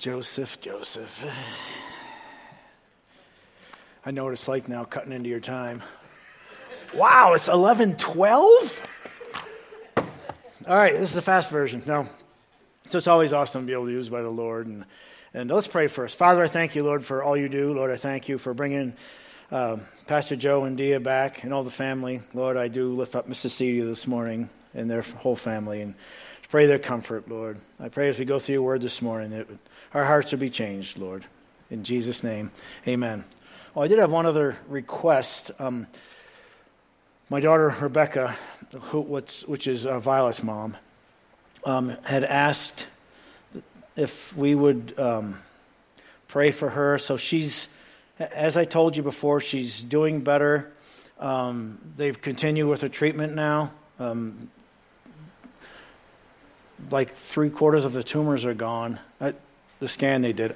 Joseph. I know what it's like now, cutting into your time. Wow, it's 11:12? All right, this is the fast version. No. So it's always awesome to be able to be used by the Lord. And let's pray first. Father, I thank you, Lord, for all you do. Lord, I thank you for bringing Pastor Joe and Dia back and all the family. Lord, I do lift up Mrs. Cedia this morning and their whole family. And pray their comfort, Lord. I pray as we go through your word this morning that our hearts will be changed, Lord. In Jesus' name, amen. Well, I did have one other request. My daughter, Rebecca, which is Violet's mom, had asked if we would pray for her. So she's, as I told you before, she's doing better. They've continued with her treatment now. Like 3/4 of the tumors are gone. The scan they did,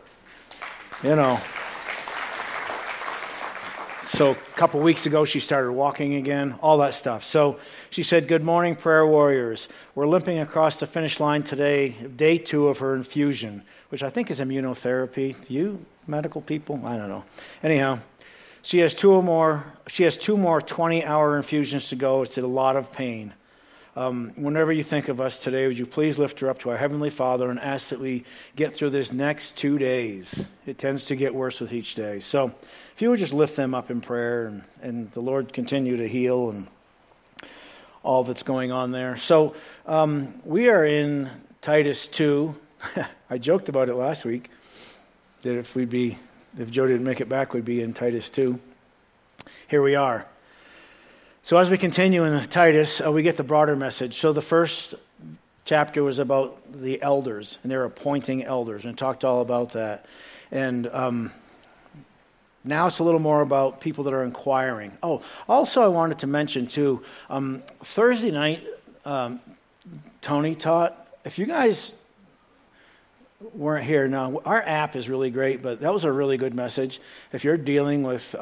So a couple weeks ago, she started walking again, all that stuff. So she said, "Good morning, prayer warriors. We're limping across the finish line today, day 2 of her infusion," which I think is immunotherapy. You medical people? I don't know. Anyhow, she has 2 more 20-hour infusions to go. It's a lot of pain. Whenever you think of us today, would you please lift her up to our Heavenly Father and ask that we get through this next 2 days. It tends to get worse with each day. So if you would just lift them up in prayer and the Lord continue to heal and all that's going on there. So we are in Titus 2. I joked about it last week that if Joe didn't make it back, we'd be in Titus 2. Here we are. So as we continue in Titus, we get the broader message. So the first chapter was about the elders, and they're appointing elders, and talked all about that. And now it's a little more about people that are inquiring. Oh, also I wanted to mention too, Thursday night, Tony taught. If you guys weren't here, now our app is really great, but that was a really good message. If you're dealing with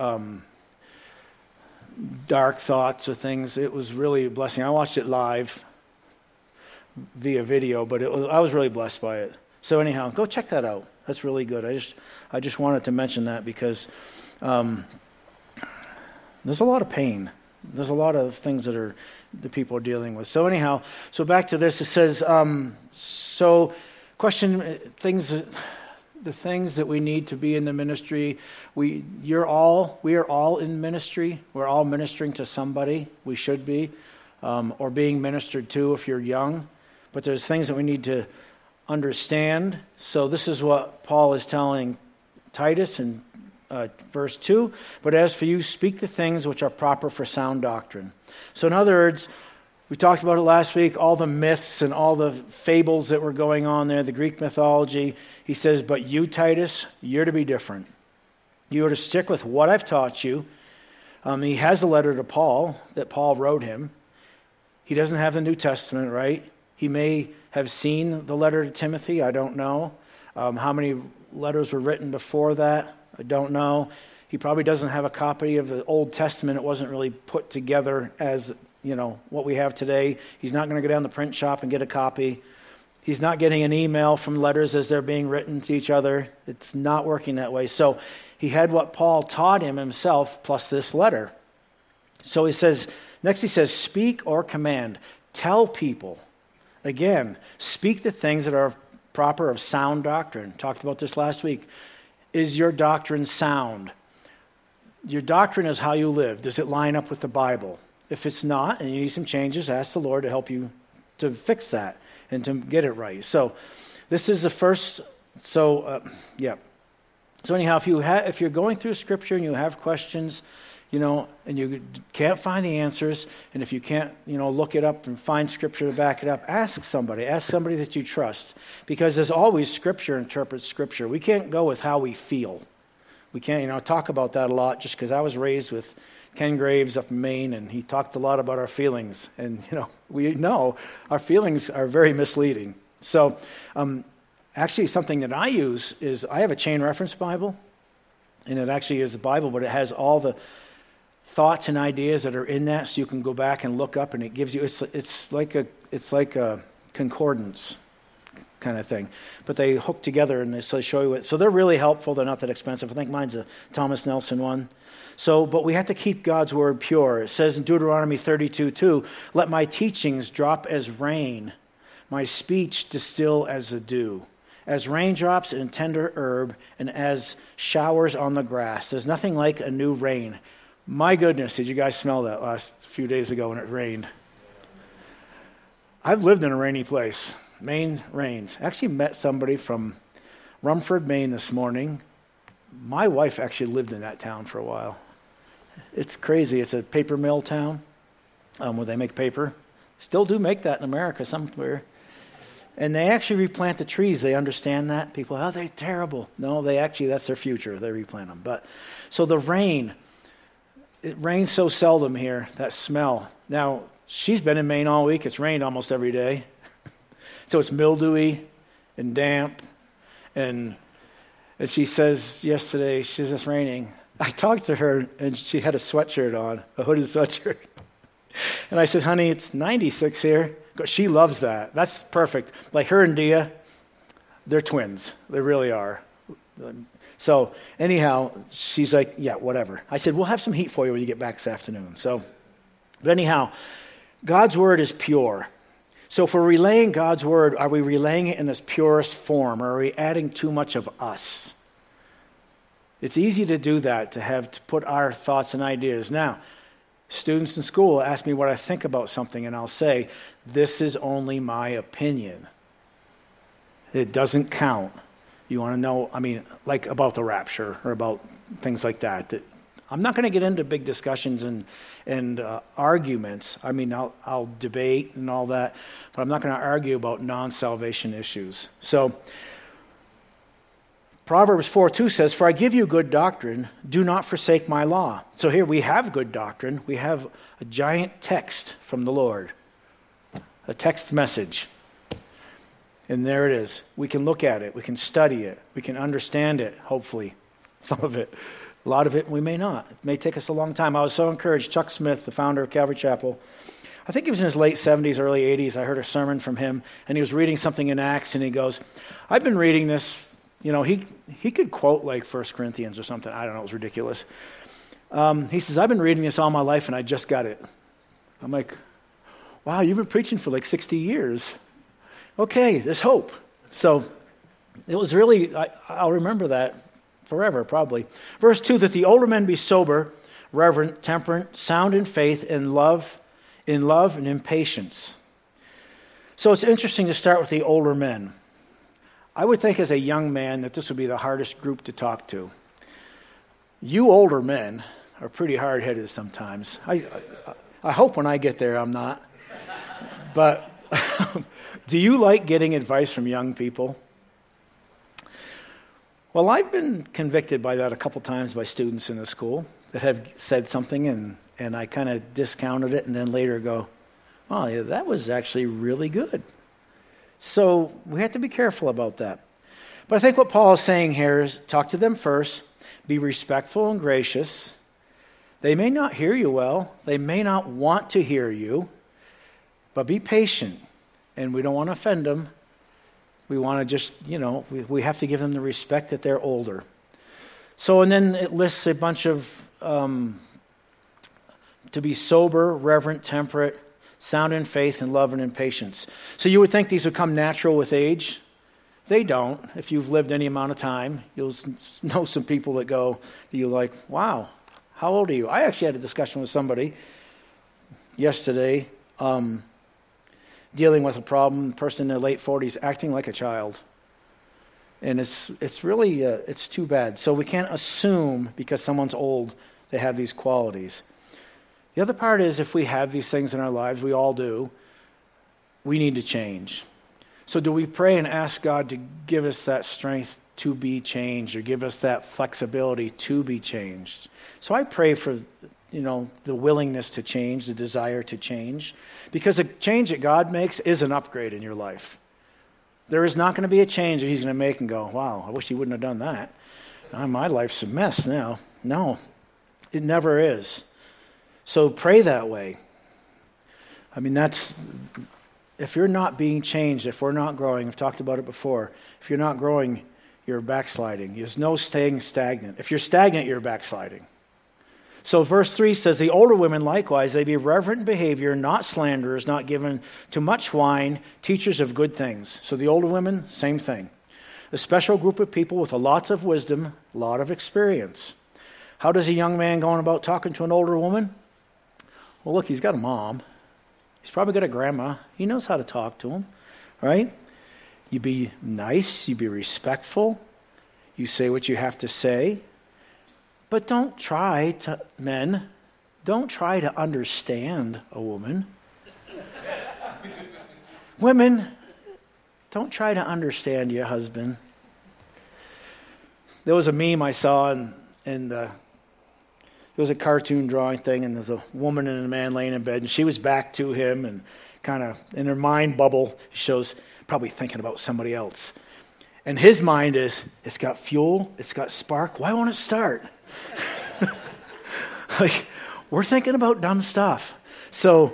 dark thoughts or things, it was really a blessing. I watched it live via video, but I was really blessed by it. So anyhow, go check that out. That's really good. I just wanted to mention that because there's a lot of pain. There's a lot of things that the people are dealing with. So anyhow, so back to this. It says, question the things that we need to be in the ministry. We are all in ministry. We're all ministering to somebody. We should be, or being ministered to if you're young. But there's things that we need to understand. So this is what Paul is telling Titus in verse 2. But as for you, speak the things which are proper for sound doctrine. So in other words, we talked about it last week, all the myths and all the fables that were going on there, the Greek mythology. He says, but you, Titus, you're to be different. You are to stick with what I've taught you. He has a letter to Paul that Paul wrote him. He doesn't have the New Testament, right? He may have seen the letter to Timothy. I don't know. How many letters were written before that? I don't know. He probably doesn't have a copy of the Old Testament. It wasn't really put together as what we have today. He's not going to go down the print shop and get a copy. He's not getting an email from letters as they're being written to each other. It's not working that way. So he had what Paul taught him himself plus this letter. So he says, speak or command. Tell people. Again, speak the things that are proper of sound doctrine. Talked about this last week. Is your doctrine sound? Your doctrine is how you live. Does it line up with the Bible? If it's not, and you need some changes, ask the Lord to help you to fix that and to get it right. So this is the first. So anyhow, if you're going through Scripture and you have questions, and you can't find the answers, and if you can't, look it up and find Scripture to back it up, ask somebody that you trust, because as always, Scripture interprets Scripture. We can't go with how we feel. We can't, talk about that a lot, just because I was raised with Ken Graves up in Maine, and he talked a lot about our feelings. And, we know our feelings are very misleading. So, actually, something that I use is I have a chain reference Bible, and it actually is a Bible, but it has all the thoughts and ideas that are in that, so you can go back and look up, and it gives you, it's like a concordance. kind of thing. But they hook together and they show you it. So they're really helpful. They're not that expensive. I think mine's a Thomas Nelson one. So, but we have to keep God's word pure. It says in Deuteronomy 32:2, let my teachings drop as rain, my speech distill as the dew, as raindrops in tender herb, and as showers on the grass. There's nothing like a new rain. My goodness, did you guys smell that last few days ago when it rained? I've lived in a rainy place. Maine rains. I actually met somebody from Rumford, Maine this morning. My wife actually lived in that town for a while. It's crazy. It's a paper mill town where they make paper. Still do make that in America somewhere. And they actually replant the trees. They understand that. People, oh, they're terrible. No, that's their future. They replant them. But so the rain, it rains so seldom here, that smell. Now, she's been in Maine all week. It's rained almost every day. So it's mildewy and damp. And she says yesterday, she says, it's raining. I talked to her, and she had a sweatshirt on, a hooded sweatshirt. And I said, honey, it's 96 here. She loves that. That's perfect. Like her and Dia, they're twins. They really are. So anyhow, she's like, yeah, whatever. I said, we'll have some heat for you when you get back this afternoon. But anyhow, God's word is pure. So if we're relaying God's word, are we relaying it in its purest form, or are we adding too much of us? It's easy to do that, to put our thoughts and ideas. Now, students in school ask me what I think about something, and I'll say, this is only my opinion. It doesn't count. You want to know, like about the rapture or about things like that. I'm not going to get into big discussions and arguments. I'll debate and all that, but I'm not going to argue about non-salvation issues. So, Proverbs 4:2 says, for I give you good doctrine, do not forsake my law. So here we have good doctrine. We have a giant text from the Lord, a text message. And there it is. We can look at it. We can study it. We can understand it, hopefully. Some of it. A lot of it we may not. It may take us a long time. I was so encouraged. Chuck Smith, the founder of Calvary Chapel, I think he was in his late 70s, early 80s. I heard a sermon from him, and he was reading something in Acts, and he goes, I've been reading this. He could quote like 1 Corinthians or something. I don't know. It was ridiculous. He says, I've been reading this all my life, and I just got it. I'm like, wow, you've been preaching for like 60 years. Okay, there's hope. So it was really, I'll remember that forever, probably. Verse 2, that the older men be sober, reverent, temperate, sound in faith, in love and in patience. So it's interesting to start with the older men. I would think as a young man that this would be the hardest group to talk to. You older men are pretty hard-headed sometimes. I hope when I get there I'm not. But do you like getting advice from young people? Well, I've been convicted by that a couple times by students in the school that have said something and I kind of discounted it and then later go, oh, yeah, that was actually really good. So we have to be careful about that. But I think what Paul is saying here is talk to them first, be respectful and gracious. They may not hear you well. They may not want to hear you, but be patient. And we don't want to offend them. We want to just, we have to give them the respect that they're older. So, and then it lists a bunch of, to be sober, reverent, temperate, sound in faith, and love and in patience. So you would think these would come natural with age. They don't. If you've lived any amount of time, you'll know some people that you're like, wow, how old are you? I actually had a discussion with somebody yesterday, dealing with a person in their late 40s acting like a child. And it's really, it's too bad. So we can't assume because someone's old they have these qualities. The other part is if we have these things in our lives, we all do, we need to change. So do we pray and ask God to give us that strength to be changed or give us that flexibility to be changed? So I pray for, the willingness to change, the desire to change, because a change that God makes is an upgrade in your life. There is not going to be a change that he's going to make and go, wow, I wish he wouldn't have done that. My life's a mess now. No, it never is. So pray that way. if you're not being changed, if we're not growing, I've talked about it before, if you're not growing, you're backsliding. There's no staying stagnant. If you're stagnant, you're backsliding. So verse 3 says, the older women likewise, they be reverent in behavior, not slanderers, not given to much wine, teachers of good things. So the older women, same thing. A special group of people with a lot of wisdom, a lot of experience. How does a young man going about talking to an older woman? Well, look, he's got a mom. He's probably got a grandma. He knows how to talk to him, right? You be nice, you be respectful, you say what you have to say, but don't try to understand a woman. Women, don't try to understand your husband. There was a meme I saw, and it was a cartoon drawing thing, and there's a woman and a man laying in bed, and she was back to him, and kind of in her mind bubble shows probably thinking about somebody else. And his mind is, it's got fuel, it's got spark, why won't it start? Like, we're thinking about dumb stuff. So,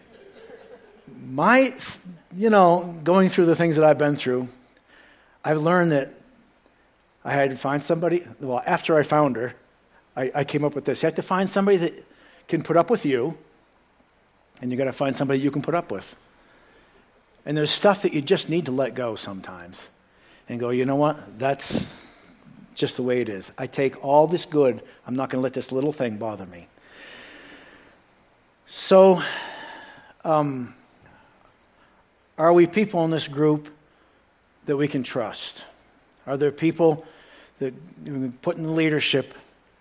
going through the things that I've been through, I've learned that I had to find somebody, well, after I found her, I came up with this. You have to find somebody that can put up with you, and you got to find somebody you can put up with. And there's stuff that you just need to let go sometimes and go, you know what? That's just the way it is. I take all this good. I'm not going to let this little thing bother me. So, are we people in this group that we can trust? Are there people that we put in leadership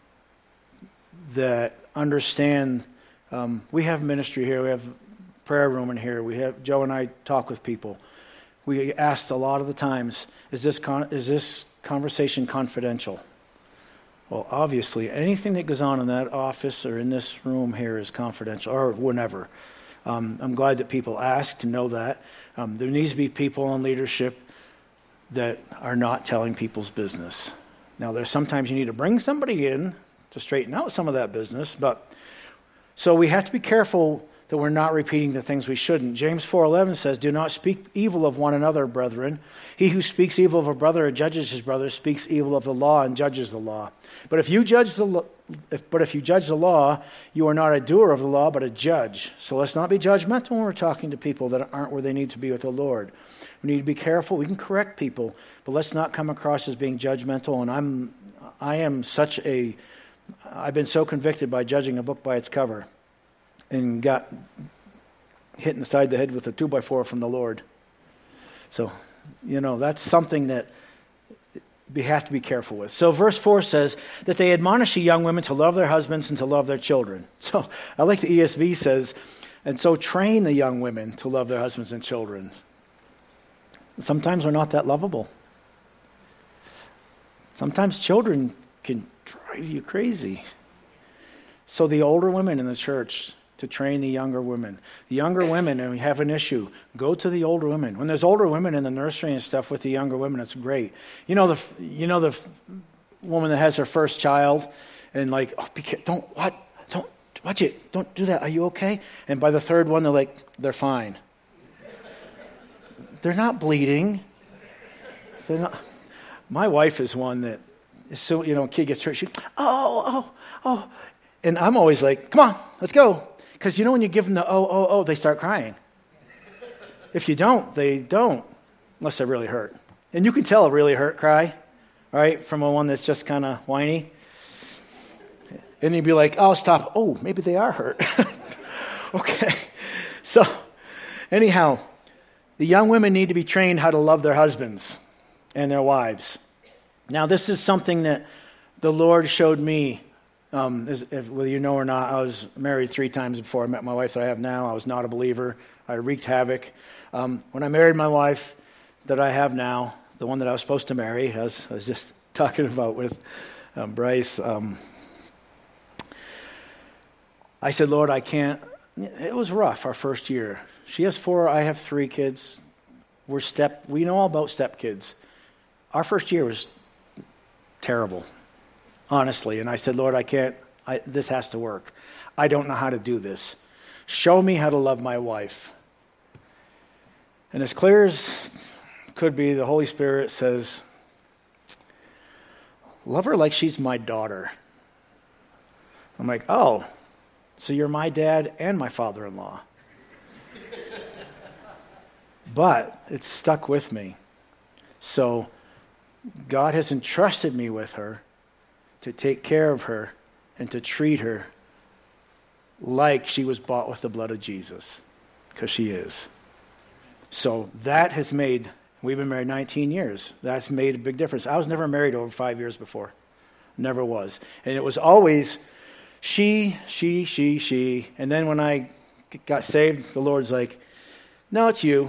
that understand? We have ministry here. We have prayer room in here. Joe and I talk with people. We asked a lot of the times, is this conversation confidential? Well, obviously, anything that goes on in that office or in this room here is confidential, or whenever. I'm glad that people ask to know that. There needs to be people in leadership that are not telling people's business. Now, there's sometimes you need to bring somebody in to straighten out some of that business, but so we have to be careful that we're not repeating the things we shouldn't. James 4:11 says, do not speak evil of one another, brethren. He who speaks evil of a brother or judges his brother speaks evil of the law and judges the law. But if you judge the law, you are not a doer of the law, but a judge. So let's not be judgmental when we're talking to people that aren't where they need to be with the Lord. We need to be careful. We can correct people, but let's not come across as being judgmental. And I've been so convicted by judging a book by its cover, and got hit in the side of the head with a 2x4 from the Lord. So, that's something that we have to be careful with. So verse 4 says that they admonish the young women to love their husbands and to love their children. So I like the ESV says, and so train the young women to love their husbands and children. Sometimes we're not that lovable. Sometimes children can drive you crazy. So the older women in the church, to train the younger women. The younger women, and we have an issue, go to the older women. When there's older women in the nursery and stuff with the younger women, it's great. The woman that has her first child, and like, don't watch it, don't do that. Are you okay? And by the third one, they're fine. They're not bleeding. They're not. My wife is one that, so a kid gets hurt, she, oh. And I'm always like, come on, let's go. Because when you give them the they start crying. If you don't, they don't, unless they're really hurt. And you can tell a really hurt cry, right, from a one that's just kind of whiny. And you'd be like, oh, stop. Oh, maybe they are hurt. Okay. So, anyhow, the young women need to be trained how to love their husbands and their wives. Now, this is something that the Lord showed me. Whether you know or not, I was married 3 times before I met my wife that I have now. I was not a believer. I wreaked havoc. When I married my wife that I have now, the one that I was supposed to marry, as I was just talking about with Bryce, I said, Lord, I can't. It was rough our first year. She has 4, I have 3 kids. We know all about stepkids. Our first year was terrible. Honestly, and I said, Lord, this has to work. I don't know how to do this. Show me how to love my wife. And as clear as could be, the Holy Spirit says, love her like she's my daughter. I'm like, oh, so you're my dad and my father-in-law. But it's stuck with me. So God has entrusted me with her to take care of her and to treat her like she was bought with the blood of Jesus, because she is. So that has made, we've been married 19 years. That's made a big difference. I was never married over 5 years before. Never was. And it was always she. And then when I got saved, the Lord's like, no, it's you.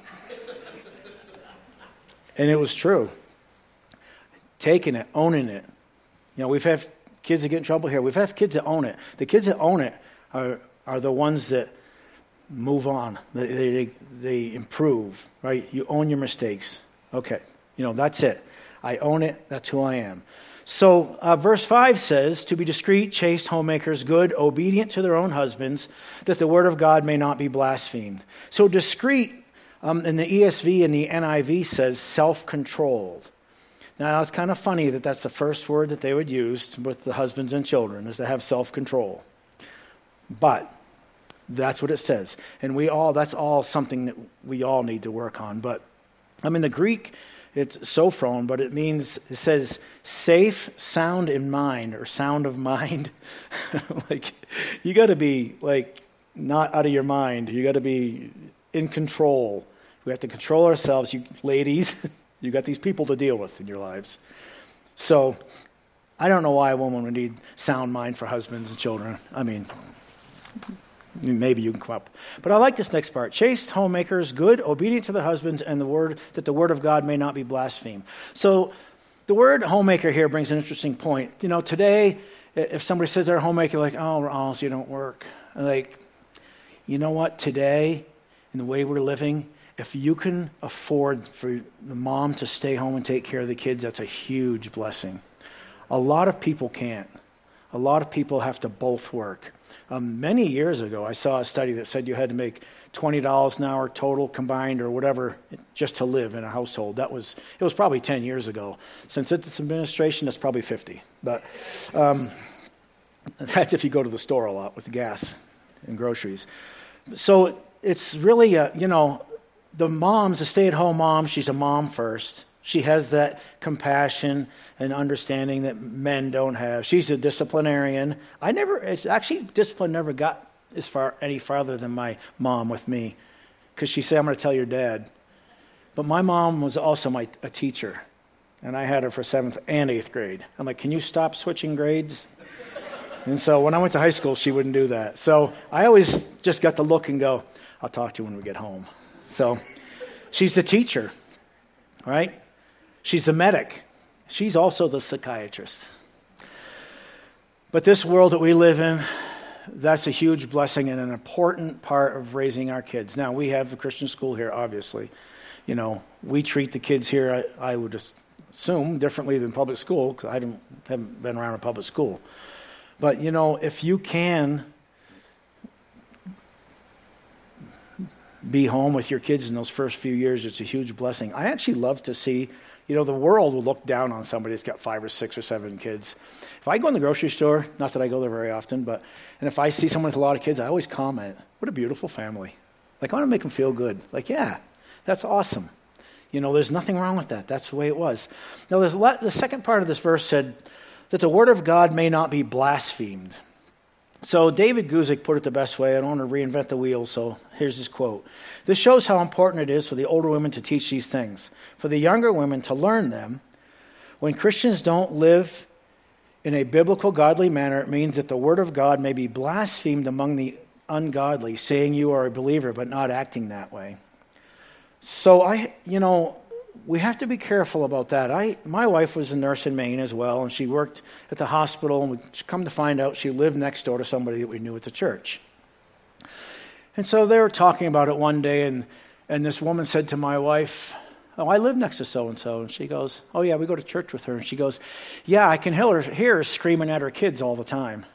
And it was true. Taking it, owning it. You know, we've had kids that get in trouble here. We've had kids that own it. The kids that own it are the ones that move on. They improve, right? You own your mistakes. Okay, that's it. I own it. That's who I am. So verse 5 says, to be discreet, chaste, homemakers, good, obedient to their own husbands, that the word of God may not be blasphemed. So discreet in the ESV and the NIV says self-controlled. Now, it's kind of funny that that's the first word that they would use with the husbands and children, is to have self-control. But that's what it says. And that's all something that we all need to work on. But, the Greek, it's sophron, but it says safe, sound in mind, or sound of mind. You got to be, not out of your mind. You got to be in control. We have to control ourselves. You ladies, you got these people to deal with in your lives. So I don't know why a woman would need sound mind for husbands and children. Maybe you can come up. But I like this next part. Chaste homemakers, good, obedient to their husbands, and the word of God may not be blasphemed. So the word homemaker here brings an interesting point. Today, if somebody says they're a homemaker, like, oh, Ross, you don't work. You know what? Today, in the way we're living, if you can afford for the mom to stay home and take care of the kids, that's a huge blessing. A lot of people can't. A lot of people have to both work. Many years ago, I saw a study that said you had to make $20 an hour total combined or whatever just to live in a household. It was probably 10 years ago. Since it's administration, that's probably 50. But that's if you go to the store a lot with gas and groceries. So it's really, the mom's a stay-at-home mom. She's a mom first. She has that compassion and understanding that men don't have. She's a disciplinarian. Discipline never got any farther than my mom with me, because she said, I'm going to tell your dad. But my mom was also a teacher, and I had her for 7th and 8th grade. I'm like, can you stop switching grades? And so when I went to high school, she wouldn't do that. So I always just got to look and go, I'll talk to you when we get home. So she's the teacher, right? She's the medic. She's also the psychiatrist. But this world that we live in, that's a huge blessing and an important part of raising our kids. Now, we have the Christian school here, obviously. We treat the kids here, I would assume, differently than public school, because I haven't been around a public school. But, if you can be home with your kids in those first few years, it's a huge blessing. I actually love to see, the world will look down on somebody that's got 5 or 6 or 7 kids. If I go in the grocery store, not that I go there very often, and if I see someone with a lot of kids, I always comment, what a beautiful family. I want to make them feel good. Yeah, that's awesome. There's nothing wrong with that. That's the way it was. Now, the second part of this verse said that the word of God may not be blasphemed. So David Guzik put it the best way. I don't want to reinvent the wheel, so here's his quote. This shows how important it is for the older women to teach these things, for the younger women to learn them. When Christians don't live in a biblical, godly manner, it means that the word of God may be blasphemed among the ungodly, saying you are a believer but not acting that way. So we have to be careful about that. My wife was a nurse in Maine as well, and she worked at the hospital, and we come to find out she lived next door to somebody that we knew at the church. And so they were talking about it one day, and this woman said to my wife, oh, I live next to so-and-so. And she goes, oh, yeah, we go to church with her. And she goes, yeah, I can hear her screaming at her kids all the time.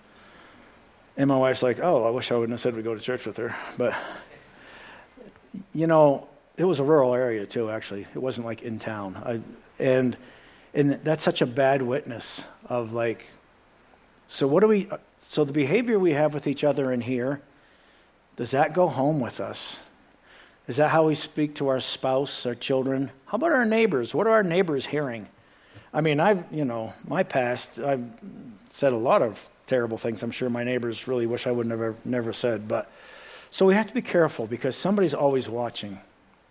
And my wife's like, oh, I wish I wouldn't have said we go to church with her. But, it was a rural area too, actually. It wasn't like in town. And that's such a bad witness of so the behavior we have with each other in here, does that go home with us? Is that how we speak to our spouse, our children? How about our neighbors? What are our neighbors hearing? I mean, my past, I've said a lot of terrible things. I'm sure my neighbors really wish I would never said. But so we have to be careful because somebody's always watching.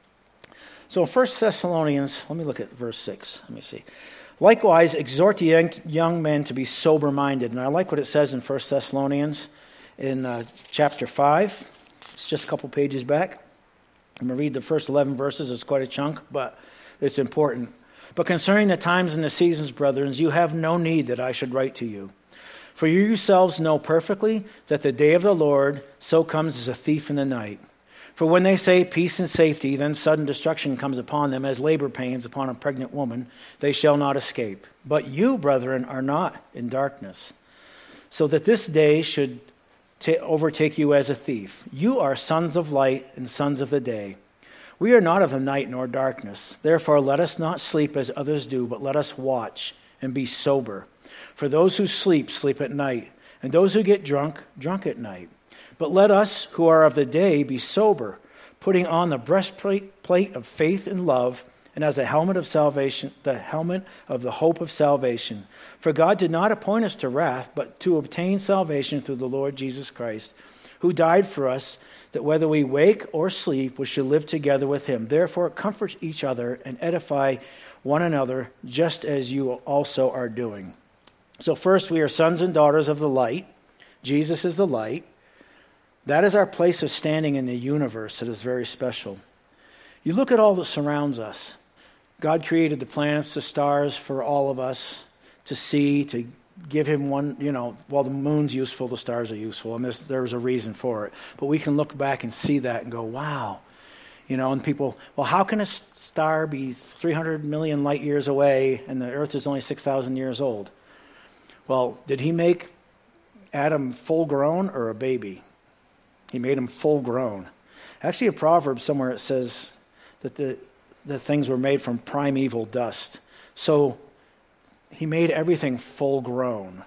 So 1 Thessalonians, let me look at verse 6. Let me see. Likewise, exhort the young men to be sober-minded. And I like what it says in 1 Thessalonians in chapter 5. It's just a couple pages back. I'm going to read the first 11 verses. It's quite a chunk, but it's important. But concerning the times and the seasons, brethren, you have no need that I should write to you. For you yourselves know perfectly that the day of the Lord so comes as a thief in the night. For when they say peace and safety, then sudden destruction comes upon them as labor pains upon a pregnant woman. They shall not escape. But you, brethren, are not in darkness, so that this day should overtake you as a thief. You are sons of light and sons of the day. We are not of the night nor darkness. Therefore let us not sleep as others do, but let us watch and be sober. For those who sleep, sleep at night, and those who get drunk, drunk at night. But let us who are of the day be sober, putting on the breastplate of faith and love, and as a helmet of salvation, the helmet of the hope of salvation. For God did not appoint us to wrath, but to obtain salvation through the Lord Jesus Christ, who died for us, that whether we wake or sleep, we should live together with him. Therefore comfort each other and edify one another, just as you also are doing. So first, we are sons and daughters of the light. Jesus is the light. That is our place of standing in the universe that is very special. You look at all that surrounds us. God created the planets, the stars for all of us to see, to give him one, while the moon's useful, the stars are useful, and there's a reason for it. But we can look back and see that and go, wow. And people, well, how can a star be 300 million light years away and the earth is only 6,000 years old? Well, did he make Adam full grown or a baby? He made him full grown. Actually, in Proverbs somewhere it says that the things were made from primeval dust. So he made everything full grown.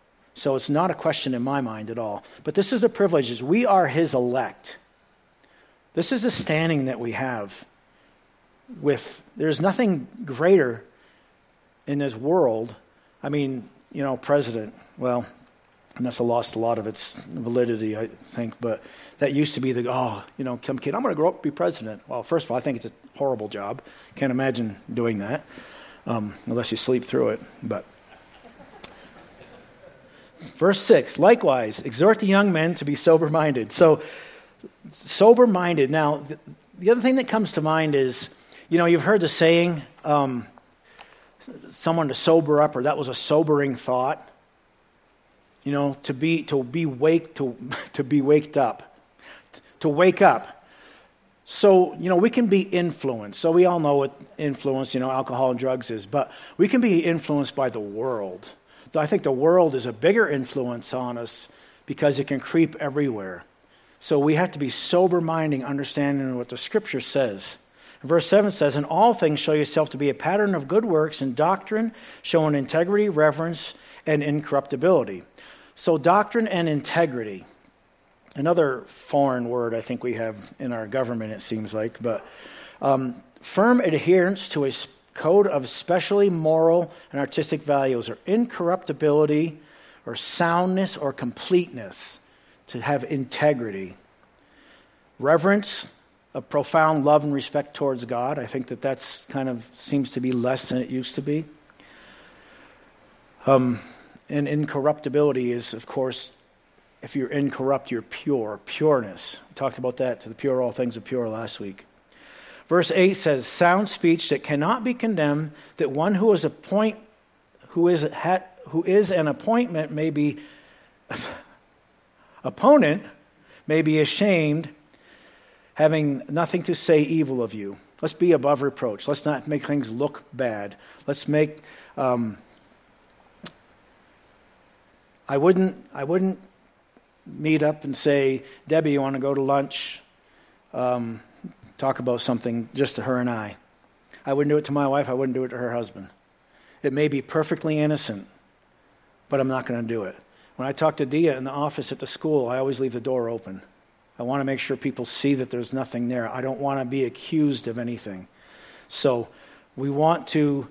So it's not a question in my mind at all. But this is the privilege. We are his elect. This is the standing that we have. There's nothing greater in this world. I mean, president, well, and that's lost a lot of its validity, I think. But that used to be some kid, I'm going to grow up to be president. Well, first of all, I think it's a horrible job. Can't imagine doing that. Unless you sleep through it. But verse 6, likewise, exhort the young men to be sober-minded. So, sober-minded. Now, the other thing that comes to mind is, you've heard the saying, someone to sober up, or that was a sobering thought. To be waked up. To wake up. So, we can be influenced. So we all know what influence, alcohol and drugs is, but we can be influenced by the world. I think the world is a bigger influence on us because it can creep everywhere. So we have to be sober-minded, understanding what the Scripture says. Verse 7 says, in all things show yourself to be a pattern of good works and doctrine, showing integrity, reverence, and incorruptibility. So doctrine and integrity. Another foreign word I think we have in our government, it seems like, but firm adherence to a code of especially moral and artistic values, or incorruptibility, or soundness, or completeness, to have integrity. Reverence, a profound love and respect towards God. I think that's kind of seems to be less than it used to be. And incorruptibility is, of course, if you're incorrupt, you're pure. Pureness. We talked about that, to the pure, all things are pure, last week. Verse 8 says, sound speech that cannot be condemned, that one who is an appointment may be opponent may be ashamed, having nothing to say evil of you. Let's be above reproach. Let's not make things look bad. Let's make. I wouldn't meet up and say, Debbie, you want to go to lunch? talk about something just to her and I. I wouldn't do it to my wife. I wouldn't do it to her husband. It may be perfectly innocent, but I'm not going to do it. When I talk to Dia in the office at the school, I always leave the door open. I want to make sure people see that there's nothing there. I don't want to be accused of anything. So we want to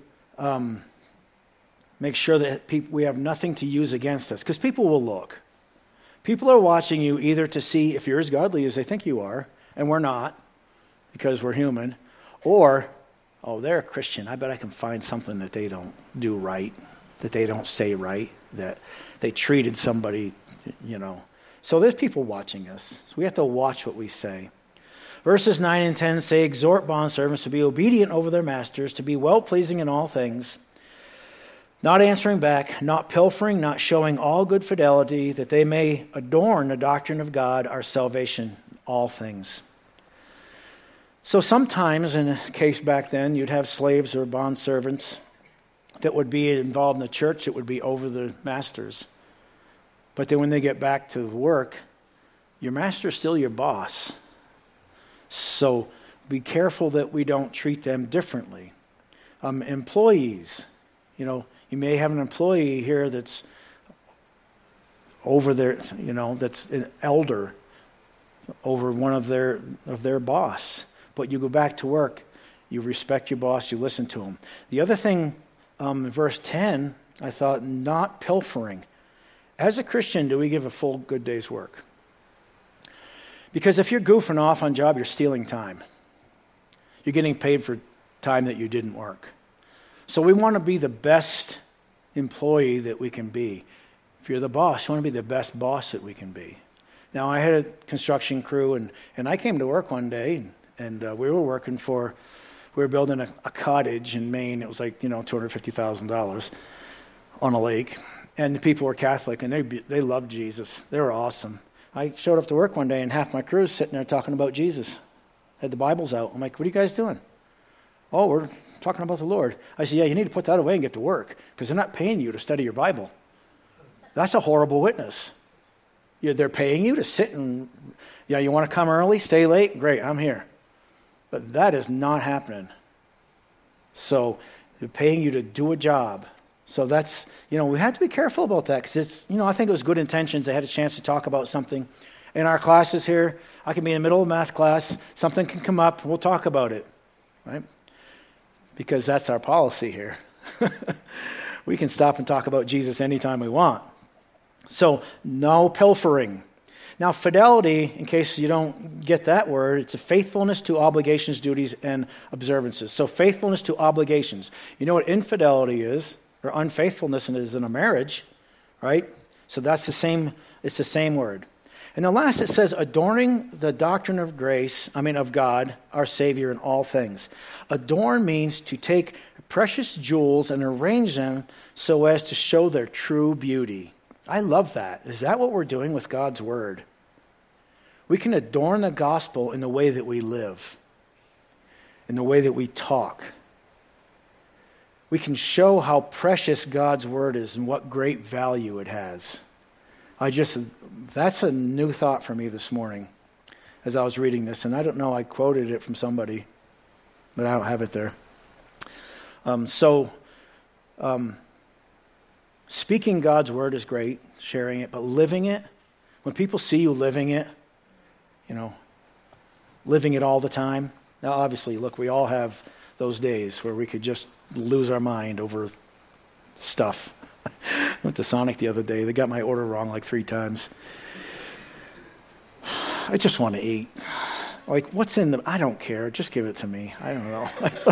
make sure that we have nothing to use against us, because people will look. People are watching you either to see if you're as godly as they think you are, and we're not, because we're human, or, oh, they're a Christian. I bet I can find something that they don't do right, that they don't say right, that they treated somebody, So there's people watching us. So we have to watch what we say. Verses 9 and 10 say, exhort bondservants to be obedient over their masters, to be well-pleasing in all things, not answering back, not pilfering, not showing all good fidelity, that they may adorn the doctrine of God, our salvation, all things. So sometimes, in a case back then, you'd have slaves or bondservants that would be involved in the church. It would be over the masters. But then when they get back to work, your master is still your boss. So be careful that we don't treat them differently. Employees, you may have an employee here that's over their, that's an elder over one of their boss. But you go back to work, you respect your boss, you listen to him. The other thing, verse 10, I thought, not pilfering. As a Christian, do we give a full good day's work? Because if you're goofing off on job, you're stealing time. You're getting paid for time that you didn't work. So we want to be the best employee that we can be. If you're the boss, you want to be the best boss that we can be. Now, I had a construction crew, and I came to work one day, and we were building a cottage in Maine. It was like, $250,000 on a lake. And the people were Catholic, and they loved Jesus. They were awesome. I showed up to work one day, and half my crew was sitting there talking about Jesus. Had the Bibles out. I'm like, what are you guys doing? Oh, we're talking about the Lord. I said, yeah, you need to put that away and get to work, because they're not paying you to study your Bible. That's a horrible witness. They're paying you to sit and, you want to come early, stay late? Great, I'm here. But that is not happening. So they're paying you to do a job. So that's, we have to be careful about that, because it's, I think it was good intentions. They had a chance to talk about something. In our classes here, I can be in the middle of math class, something can come up, we'll talk about it, right? Because that's our policy here. We can stop and talk about Jesus anytime we want. So, no pilfering. Now, fidelity, in case you don't get that word, it's a faithfulness to obligations, duties, and observances. So, faithfulness to obligations. You know what infidelity is, or unfaithfulness is in a marriage, right? So that's it's the same word. And the last, it says, adorning the doctrine of of God, our Savior, in all things. Adorn means to take precious jewels and arrange them so as to show their true beauty. I love that. Is that what we're doing with God's word? We can adorn the gospel in the way that we live, in the way that we talk. We can show how precious God's word is and what great value it has. That's a new thought for me this morning as I was reading this. And I don't know, I quoted it from somebody, but I don't have it there. Speaking God's word is great, sharing it, but living it, when people see you living it, living it all the time. Now, obviously, look, we all have those days where we could just lose our mind over stuff. I went to Sonic the other day. They got my order wrong like 3 times. I just want to eat. Like, what's in them? I don't care. Just give it to me. I don't know.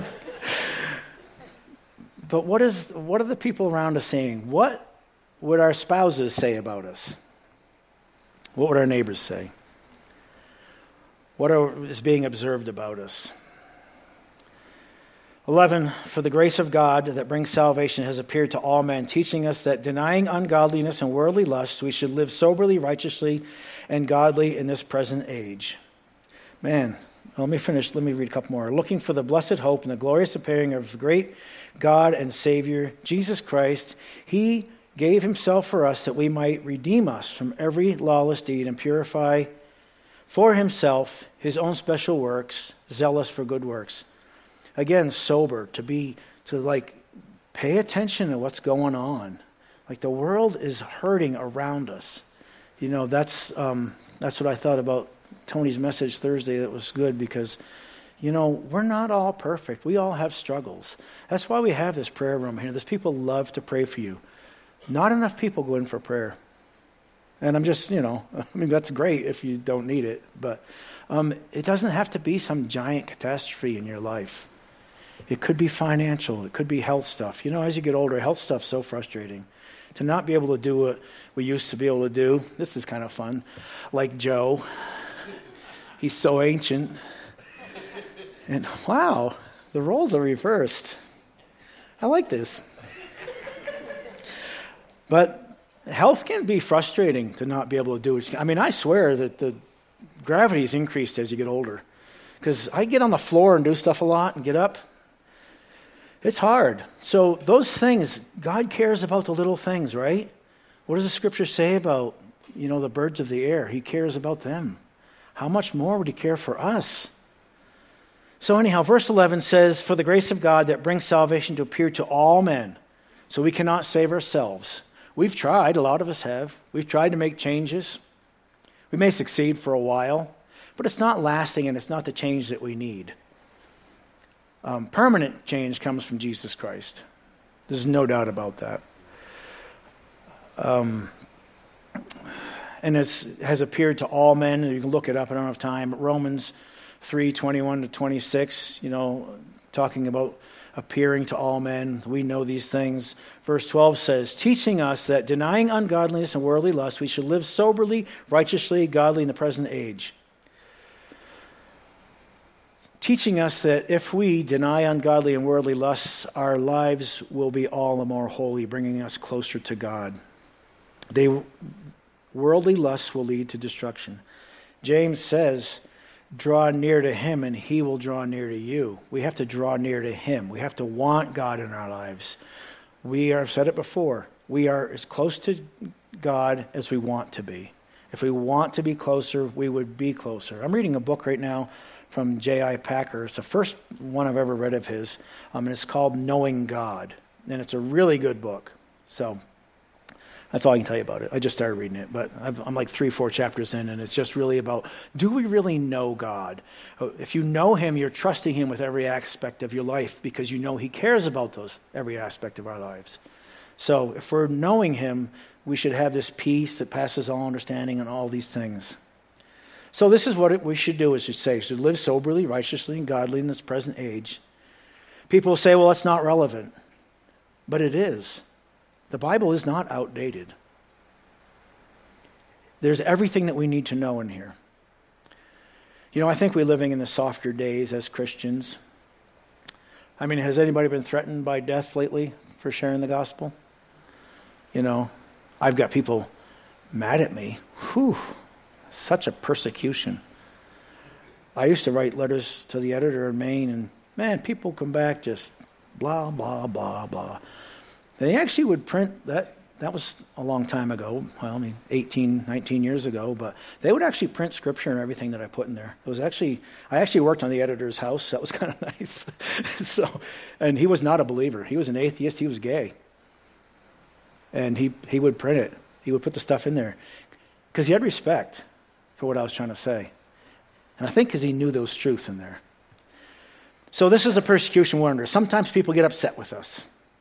But what are the people around us saying? What would our spouses say about us? What would our neighbors say? What is being observed about us? 11, for the grace of God that brings salvation has appeared to all men, teaching us that denying ungodliness and worldly lusts, we should live soberly, righteously, and godly in this present age. Man, let me finish. Let me read a couple more. Looking for the blessed hope and the glorious appearing of the great God and Savior, Jesus Christ. He gave himself for us that we might redeem us from every lawless deed and purify for himself, his own special works, zealous for good works. Again, sober, to pay attention to what's going on. Like the world is hurting around us. That's what I thought about Tony's message Thursday. That was good because, we're not all perfect. We all have struggles. That's why we have this prayer room here. There's people love to pray for you. Not enough people go in for prayer. And I'm just, that's great if you don't need it. But it doesn't have to be some giant catastrophe in your life. It could be financial. It could be health stuff. As you get older, health stuff's so frustrating. To not be able to do what we used to be able to do, this is kind of fun. Like Joe. He's so ancient. And wow, the roles are reversed. I like this. But health can be frustrating to not be able to do it. I swear that the gravity's increased as you get older. Because I get on the floor and do stuff a lot and get up. It's hard. So those things, God cares about the little things, right? What does the scripture say about, the birds of the air? He cares about them. How much more would he care for us? So anyhow, verse 11 says, for the grace of God that brings salvation to appear to all men. So we cannot save ourselves. We've tried, a lot of us have. We've tried to make changes. We may succeed for a while, but it's not lasting and it's not the change that we need. Permanent change comes from Jesus Christ. There's no doubt about that. And it has appeared to all men. You can look it up. I don't have time. Romans 3:21-26, talking about appearing to all men. We know these things. Verse 12 says, teaching us that denying ungodliness and worldly lust, we should live soberly, righteously, godly in the present age. Teaching us that if we deny ungodly and worldly lusts, our lives will be all the more holy, bringing us closer to God. Worldly lusts will lead to destruction. James says, draw near to him and he will draw near to you. We have to draw near to him. We have to want God in our lives. I've said it before, we are as close to God as we want to be. If we want to be closer, we would be closer. I'm reading a book right now from J.I. Packer. It's the first one I've ever read of his, and it's called Knowing God, and it's a really good book. So that's all I can tell you about it. I just started reading it, but I'm like 3-4 chapters in, and it's just really about, do we really know God? If you know him, you're trusting him with every aspect of your life because you know he cares about every aspect of our lives. So if we're knowing him, we should have this peace that passes all understanding and all these things. So this is what we should do, as you say. We should live soberly, righteously, and godly in this present age. People will say, well, that's not relevant. But it is. The Bible is not outdated. There's everything that we need to know in here. I think we're living in the softer days as Christians. Has anybody been threatened by death lately for sharing the gospel? I've got people mad at me. Whew. Such a persecution. I used to write letters to the editor in Maine, and man, people come back just blah, blah, blah, blah. And they actually would print that. That was a long time ago. 18, 19 years ago. But they would actually print scripture and everything that I put in there. I actually worked on the editor's house. That was kind of nice. And he was not a believer. He was an atheist. He was gay. And he would print it. He would put the stuff in there because he had respect for what I was trying to say. And I think because he knew there was truth in there. So this is a persecution we're under. Sometimes people get upset with us.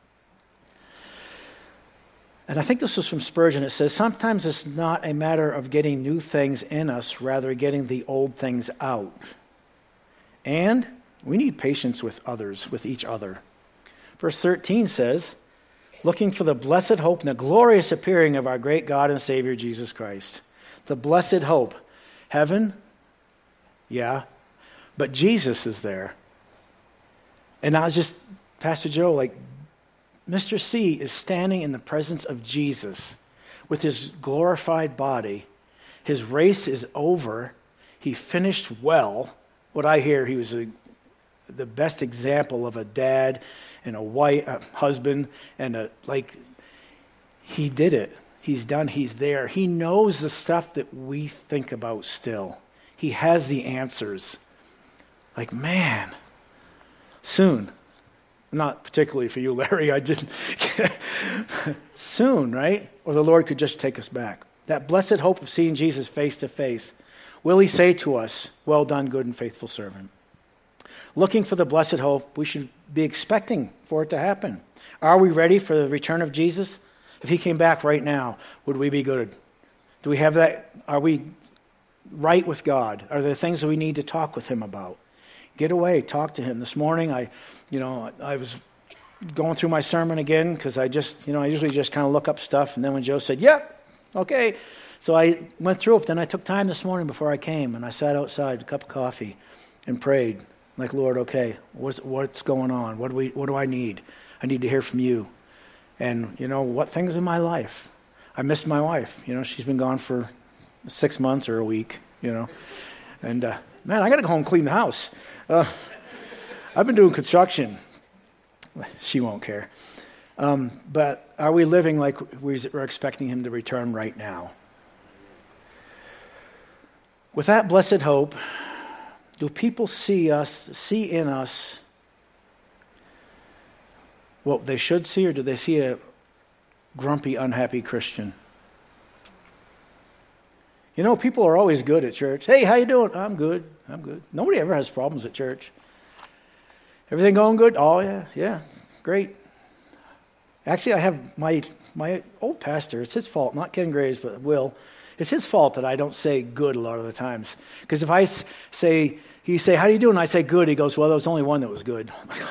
And I think this was from Spurgeon. It says, sometimes it's not a matter of getting new things in us, rather getting the old things out. And we need patience with others, with each other. Verse 13 says, looking for the blessed hope and the glorious appearing of our great God and Savior, Jesus Christ. The blessed hope. Heaven? Yeah. But Jesus is there. And I was just, Pastor Joe, Mr. C is standing in the presence of Jesus with his glorified body. His race is over. He finished well. What I hear, he was the best example of a dad and a husband, and he did it. He's done. He's there. He knows the stuff that we think about still. He has the answers. Like, man, soon. Not particularly for you, Larry. I didn't. Soon, right? Or the Lord could just take us back. That blessed hope of seeing Jesus face to face. Will he say to us, well done, good and faithful servant? Looking for the blessed hope, we should be expecting for it to happen. Are we ready for the return of Jesus? If he came back right now, would we be good? Do we have that? Are we right with God? Are there things that we need to talk with him about? Get away, talk to him. This morning, I was going through my sermon again because I usually just kind of look up stuff. And then when Joe said, yep, okay. So I went through it. Then I took time this morning before I came, and I sat outside, a cup of coffee, and prayed. Like, Lord, okay, what's going on? What do I need? I need to hear from you. And, what things in my life? I missed my wife. She's been gone for 6 months or a week, And, man, I got to go home and clean the house. I've been doing construction. She won't care. But are we living like we're expecting him to return right now? With that blessed hope, do people see in us what they should see, or do they see a grumpy, unhappy Christian? People are always good at church. Hey, how you doing? I'm good. Nobody ever has problems at church. Everything going good? Oh, yeah, great. Actually, I have my old pastor. It's his fault, not Ken Graves, but Will. It's his fault that I don't say good a lot of the times. Because if I say, he say, how do you do? And I say good, he goes, well, there was only one that was good.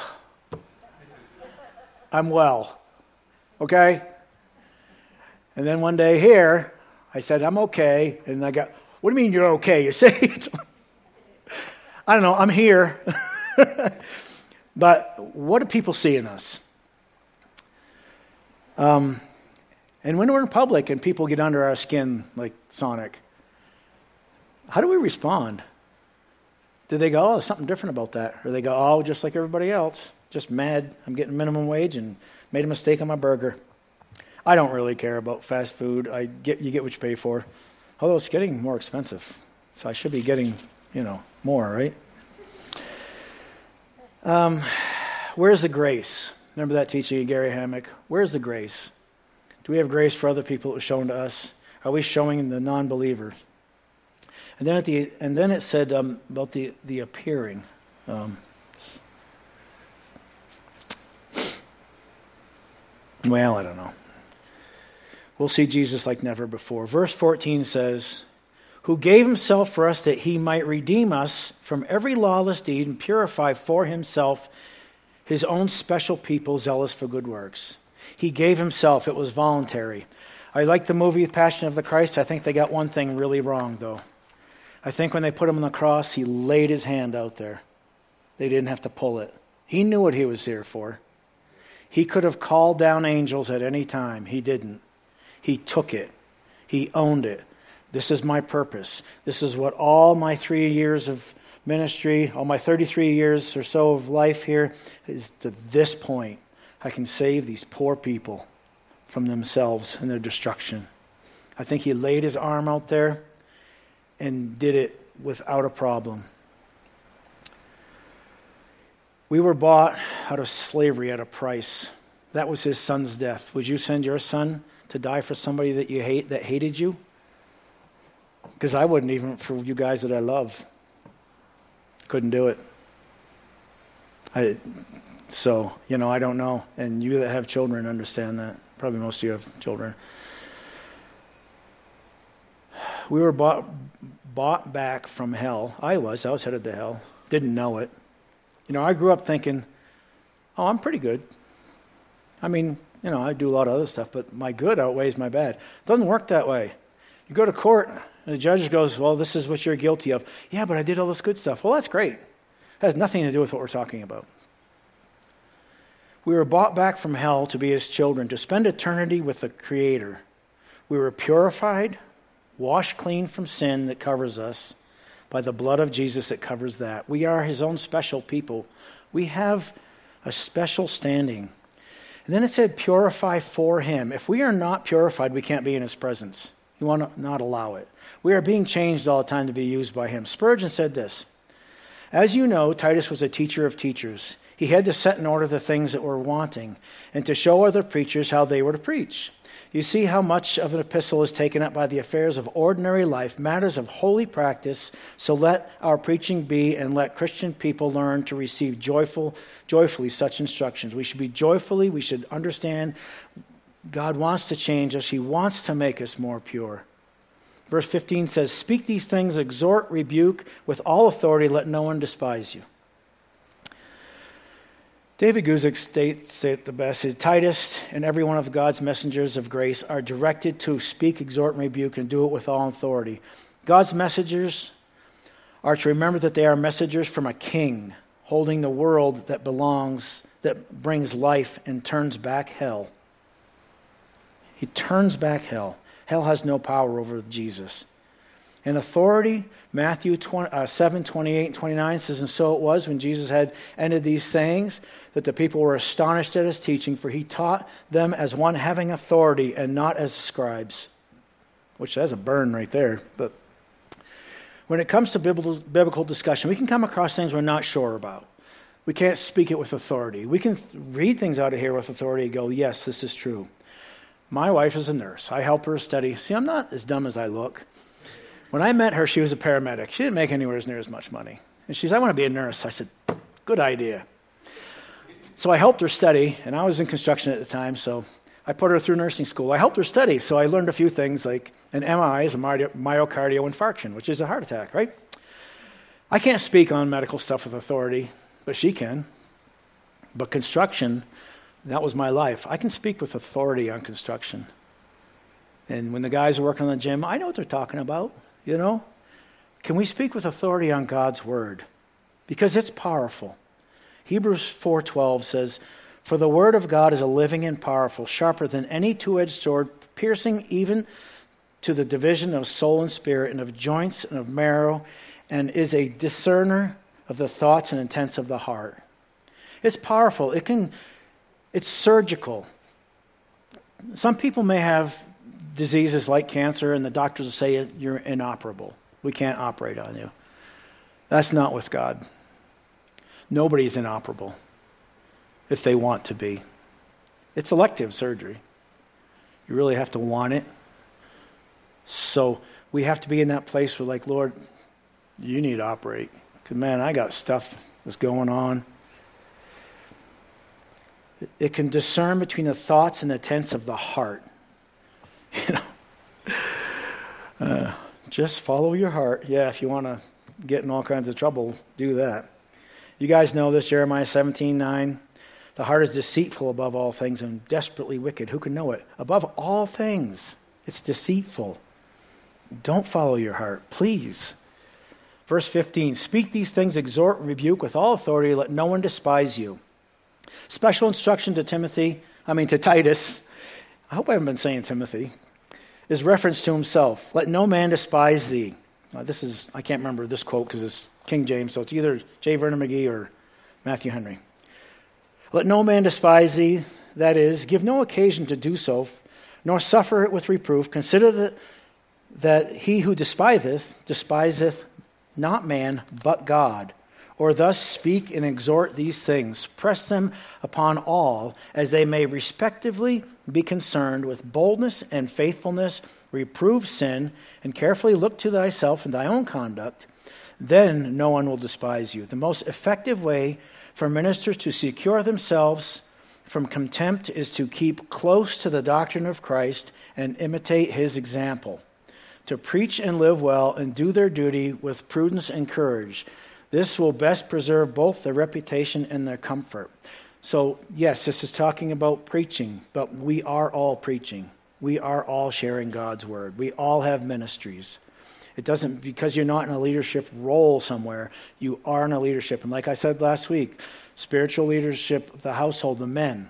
I'm well. Okay? And then one day here, I said, I'm okay. And I got, what do you mean you're okay? You're saved? I don't know, I'm here. But what do people see in us? And when we're in public and people get under our skin like Sonic, how do we respond? Do they go, oh, there's something different about that? Or they go, oh, just like everybody else, just mad, I'm getting minimum wage and made a mistake on my burger. I don't really care about fast food. You get what you pay for. Although it's getting more expensive. So I should be getting, more, right? Where's the grace? Remember that teaching of Gary Hammock? Where's the grace? Do we have grace for other people that was shown to us? Are we showing the non-believers? And then it said about the appearing. Well, I don't know. We'll see Jesus like never before. Verse 14 says, who gave himself for us that he might redeem us from every lawless deed and purify for himself his own special people zealous for good works. He gave himself. It was voluntary. I like the movie Passion of the Christ. I think they got one thing really wrong, though. I think when they put him on the cross, he laid his hand out there. They didn't have to pull it. He knew what he was here for. He could have called down angels at any time. He didn't. He took it. He owned it. This is my purpose. This is what all my 3 years of ministry, all my 33 years or so of life here is to this point. I can save these poor people from themselves and their destruction. I think he laid his arm out there and did it without a problem. We were bought out of slavery at a price. That was his son's death. Would you send your son to die for somebody that you hate, that hated you? Because I wouldn't, even for you guys that I love. Couldn't do it. I don't know. And you that have children understand that. Probably most of you have children. We were bought back from hell. I was headed to hell. Didn't know it. I grew up thinking, oh, I'm pretty good. I mean, I do a lot of other stuff, but my good outweighs my bad. It doesn't work that way. You go to court, and the judge goes, well, this is what you're guilty of. Yeah, but I did all this good stuff. Well, that's great. It has nothing to do with what we're talking about. We were bought back from hell to be his children, to spend eternity with the Creator. We were purified, washed clean from sin that covers us, by the blood of Jesus that covers that. We are his own special people. We have a special standing. And then it said purify for him. If we are not purified, we can't be in his presence. You want to not allow it. We are being changed all the time to be used by him. Spurgeon said this, "As you know, Titus was a teacher of teachers. He had to set in order the things that were wanting and to show other preachers how they were to preach. You see how much of an epistle is taken up by the affairs of ordinary life, matters of holy practice, so let our preaching be and let Christian people learn to receive joyfully such instructions." We should be joyfully, we should understand God wants to change us. He wants to make us more pure. Verse 15 says, "Speak these things, exhort, rebuke, with all authority, let no one despise you." David Guzik states it the best. His Titus and every one of God's messengers of grace are directed to speak, exhort, and rebuke, and do it with all authority. God's messengers are to remember that they are messengers from a king, holding the world that brings life and turns back hell. He turns back hell. Hell has no power over Jesus. And authority, Matthew 7, 28 and 29 says, "And so it was when Jesus had ended these sayings, that the people were astonished at his teaching, for he taught them as one having authority and not as scribes." Which has a burn right there. But when it comes to biblical discussion, we can come across things we're not sure about. We can't speak it with authority. We can read things out of here with authority and go, yes, this is true. My wife is a nurse. I help her study. See, I'm not as dumb as I look. When I met her, she was a paramedic. She didn't make anywhere near as much money. And she said, "I want to be a nurse." I said, "Good idea." So I helped her study, and I was in construction at the time, so I put her through nursing school. I helped her study, so I learned a few things like an MI is a myocardial infarction, which is a heart attack, right? I can't speak on medical stuff with authority, but she can. But construction, that was my life. I can speak with authority on construction. And when the guys are working on the gym, I know what they're talking about. You know, can we speak with authority on God's word? Because it's powerful. Hebrews 4:12 says, "For the word of God is a living and powerful, sharper than any two-edged sword, piercing even to the division of soul and spirit and of joints and of marrow, and is a discerner of the thoughts and intents of the heart." It's powerful. It's surgical. Some people may have diseases like cancer, and the doctors will say you're inoperable. We can't operate on you. That's not with God. Nobody's inoperable if they want to be. It's elective surgery. You really have to want it. So we have to be in that place where, like, Lord, you need to operate. Because, man, I got stuff that's going on. It can discern between the thoughts and the intents of the heart. You know, just follow your heart. Yeah, if you want to get in all kinds of trouble, do that. You guys know this, Jeremiah 17:9. "The heart is deceitful above all things and desperately wicked. Who can know it?" Above all things, it's deceitful. Don't follow your heart, please. Verse 15, "Speak these things, exhort and rebuke with all authority. Let no one despise you." Special instruction to Titus. I hope I haven't been saying Timothy. Is reference to himself. "Let no man despise thee." Now I can't remember this quote because it's King James, so it's either J. Vernon McGee or Matthew Henry. "Let no man despise thee, that is, give no occasion to do so, nor suffer it with reproof. Consider that he who despiseth not man, but God. Or thus speak and exhort these things. Press them upon all, as they may respectively be concerned with boldness and faithfulness, reprove sin, and carefully look to thyself and thy own conduct. Then no one will despise you." The most effective way for ministers to secure themselves from contempt is to keep close to the doctrine of Christ and imitate his example, to preach and live well and do their duty with prudence and courage. This will best preserve both their reputation and their comfort. So, yes, this is talking about preaching, but we are all preaching. We are all sharing God's word. We all have ministries. It doesn't, because you're not in a leadership role somewhere, you are in a leadership. And like I said last week, spiritual leadership of the household, the men,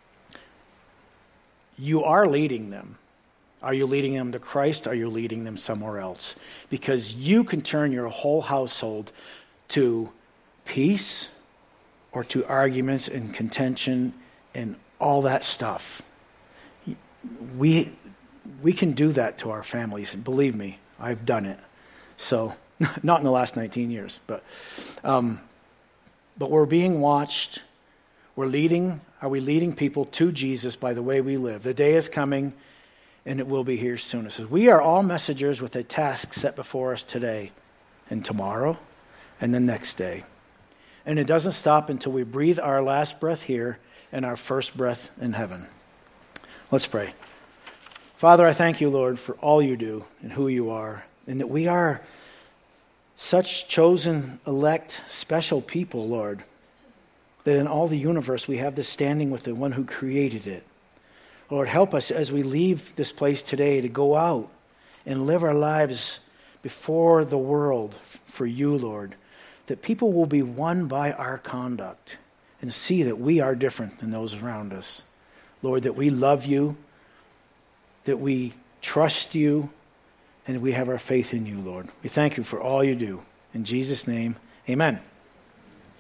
you are leading them. Are you leading them to Christ? Are you leading them somewhere else? Because you can turn your whole household to peace or to arguments and contention and all that stuff. we can do that to our families. And believe me, I've done it. So, not in the last 19 years, but we're being watched. Are we leading people to Jesus by the way we live? The day is coming, and it will be here soon. It says, we are all messengers with a task set before us today and tomorrow and the next day. And it doesn't stop until we breathe our last breath here and our first breath in heaven. Let's pray. Father, I thank you, Lord, for all you do and who you are, and that we are such chosen, elect, special people, Lord, that in all the universe we have this standing with the one who created it. Lord, help us as we leave this place today to go out and live our lives before the world for you, Lord, that people will be won by our conduct and see that we are different than those around us. Lord, that we love you, that we trust you, and we have our faith in you, Lord. We thank you for all you do. In Jesus' name, amen.